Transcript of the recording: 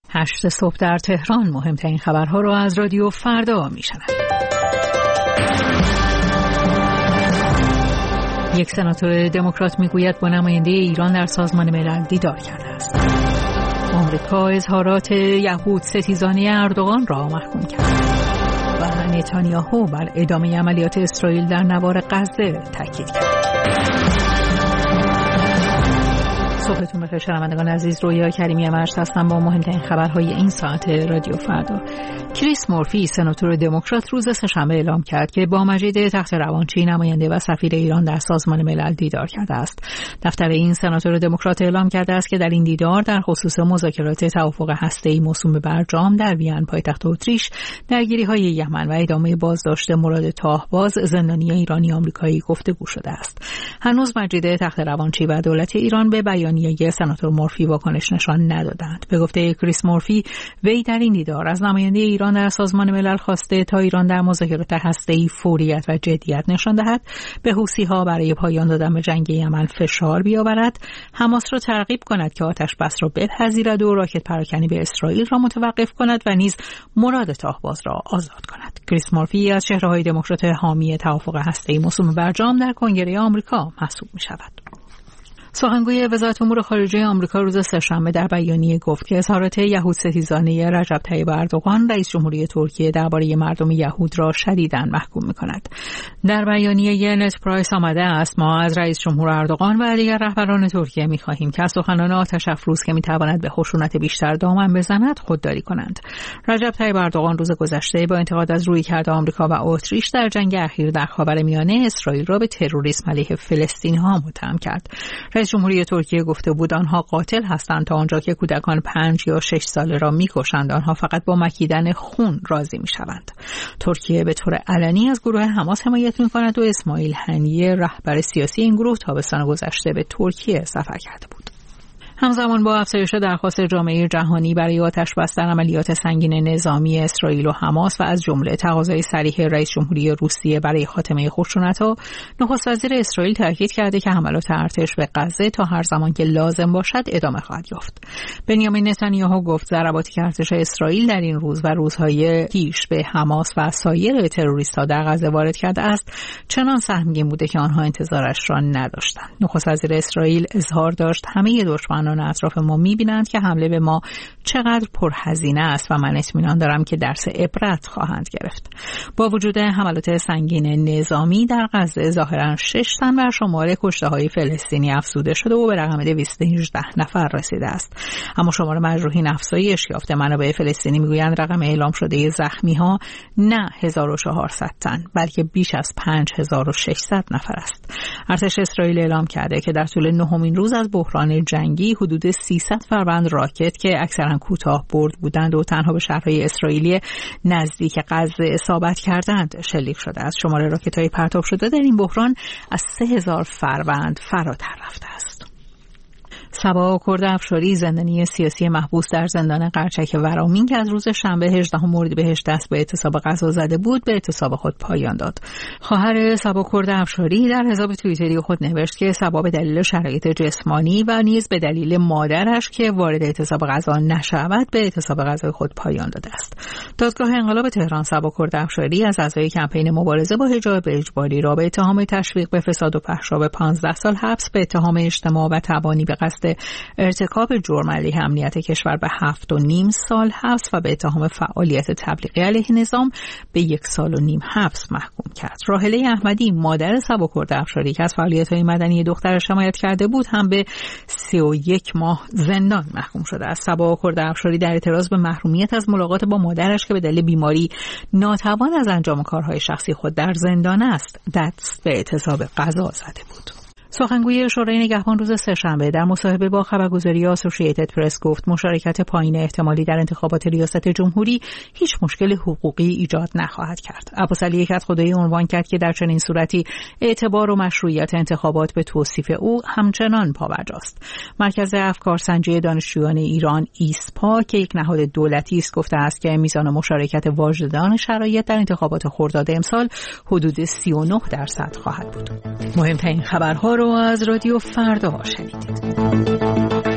8 صبح در تهران. مهمترین خبرها رو از رادیو فردا میشنوید. یک سناتور دموکرات میگوید با نماینده ایران در سازمان ملل دیدار کرده است. آمریکا اظهارات یهود ستیزانه اردوغان را محکوم کرد و نتانیاهو بر ادامه عملیات اسرائیل در نوار غزه تاکید کرد. صبحتون بخیر شنوندگان عزیز، رویا کریمی مرز هستم با مهمترین خبرهای این ساعت رادیو فردا. کریس مورفی سناتور دموکرات روز سه‌شنبه اعلام کرد که با مجید تخت‌روانچی نماینده و سفیر ایران در سازمان ملل دیدار کرده است. دفتر این سناتور دموکرات اعلام کرده است که در این دیدار در خصوص مذاکرات توافق هسته‌ای موسوم به برجام در وین پایتخت اتریش، درگیری‌های یمن و ادامه بازداشت مراد تاهباز زندانی ایرانی آمریکایی گفتگو شده است. هنوز مجید تخت‌روانچی و دولت ایران به بیانیه سناتور مورفی واکنش نشان ندادند. به گفته کریس مورفی، وی در این دیدار از نماینده ایران در سازمان ملل خواسته تا ایران در مذاکرات هسته‌ای فوریت و جدیت نشان دهد، به حوثی‌ها برای پایان دادن به جنگ یمن فشار بیاورد، حماس را ترغیب کند که آتش بس را بپذیرد و راکت پراکنی به اسرائیل را متوقف کند و نیز مراد تاهباز را آزاد کند. کریس مورفی از چهره‌های دموکرات حامی توافق هسته‌ای موسوم به برجام در کنگره آمریکا محسوب می‌شود. سخنگوی وزارت امور خارجه آمریکا روز سه‌شنبه در بیانیه گفت که اظهارات یهود ستیزانه رجب طیب اردوغان رئیس جمهوری ترکیه درباره مردم یهود را شدیداً محکوم می‌کند. در بیانیه نت پرایس آمده است: ما از رئیس جمهور اردوغان و دیگر رهبران ترکیه می‌خواهیم که از سخنان آتش افروز که می‌تواند به خشونت بیشتر دامن بزند خودداری کنند. رجب طیب اردوغان روز گذشته با انتقاد از رویکرد آمریکا و اتریش در جنگ اخیر در خاورمیانه اسرائیل را به تروریسم علیه فلسطینی‌ها متهم کرد. رئیس جمهوری ترکیه گفته بود آنها قاتل هستند تا آنجا که کودکان 5 یا 6 ساله را می‌کشند آنها فقط با مکیدن خون راضی می‌شوند. ترکیه به طور علنی از گروه حماس حمایت می‌کند و اسماعیل هنیه رهبر سیاسی این گروه تابستان گذشته به ترکیه سفر کرده بود. همزمان با افزایش درخواست جامعه جهانی برای آتش بس در عملیات سنگین نظامی اسرائیل و حماس و از جمله تقاضای صریح رئیس جمهوری روسیه برای خاتمه خشونت‌ها، نخست وزیر اسرائیل تاکید کرده که حملات ارتش به غزه تا هر زمان که لازم باشد ادامه خواهد یافت. بنیامین نتانیاهو گفت ضرباتی که ارتش اسرائیل در این روز و روزهای پیش به حماس و سایر تروریست‌ها در غزه وارد کرده است چنان سهمگین بوده که آنها انتظارش را نداشتند. نخست وزیر اسرائیل اظهار داشت همه دشمنان اطراف ما می‌بینند که حمله به ما چقدر پرهزینه است و من اطمینان دارم که درس عبرت خواهند گرفت. با وجود حملات سنگین نظامی در غزه ظاهراً 6 تن بر شمار کشته‌های فلسطینی افزوده شده و به رقم 218 نفر رسیده است. اما شمار مجروحین افزایش یافته. منابع فلسطینی میگویند رقم اعلام شده زخمی‌ها نه 1400 تن بلکه بیش از 5600 نفر است. ارتش اسرائیل اعلام کرده که در طول 9مین روز از بحران جنگی حدود 300 فروند راکت که اکثرا کوتاه برد بودند و تنها به شهرهای اسرائیلی نزدیک غزه اصابت کردند شلیک شده است. شمار راکت‌های پرتاب شده در این بحران از 3000 فروند فراتر رفته است. صبا کرد افشاری زندانی سیاسی محبوس در زندان قرچک ورامین که از روز شنبه 18 اردیبهشت دست به اعتصاب غذا زده بود به اعتصاب خود پایان داد. خواهر صبا کرد افشاری در حساب توییتری خود نوشت که صبا به دلیل شرایط جسمانی و نیز به دلیل مادرش که وارد اعتصاب غذا نشود به اعتصاب غذا خود پایان داده است. دادگاه انقلاب تهران صبا کرد افشاری از اعضای کمپین مبارزه با حجاب اجباری را به اتهام تشویق به فساد و فحشا به 15 سال حبس، به اتهام اجتماع و تبانی به قصد ارتکاب جرم علیه امنیت کشور به 7.5 سال حبس و به اتهام فعالیت تبلیغی علیه نظام به 1 سال و نیم حبس محکوم کرد. راحله احمدی مادر صبا کرد افشاری که از فعالیت‌های مدنی دخترش حمایت کرده بود هم به 31 ماه زندان محکوم شده است. صبا کرد افشاری در اعتراض به محرومیت از ملاقات با مادرش که به دلیل بیماری ناتوان از انجام کارهای شخصی خود در زندان است دست به اعتصاب غذا زده بود. سخنگوی شورای نگهبان روز سه‌شنبه در مصاحبه با خبرگزاری آسوشییتد پرس گفت مشارکت پایین احتمالی در انتخابات ریاست جمهوری هیچ مشکل حقوقی ایجاد نخواهد کرد. عباسعلی یکتخدایی عنوان کرد که در چنین صورتی اعتبار و مشروعیت انتخابات به توصیف او همچنان پابرجاست. مرکز افکارسنجی دانشجویان ایران ایسپا که یک نهاد دولتی است گفته است که میزان مشارکت واجدان شرایط در انتخابات خرداد امسال حدود 39% خواهد بود. مهمترین خبرها رو از رادیو فردا شنیدید.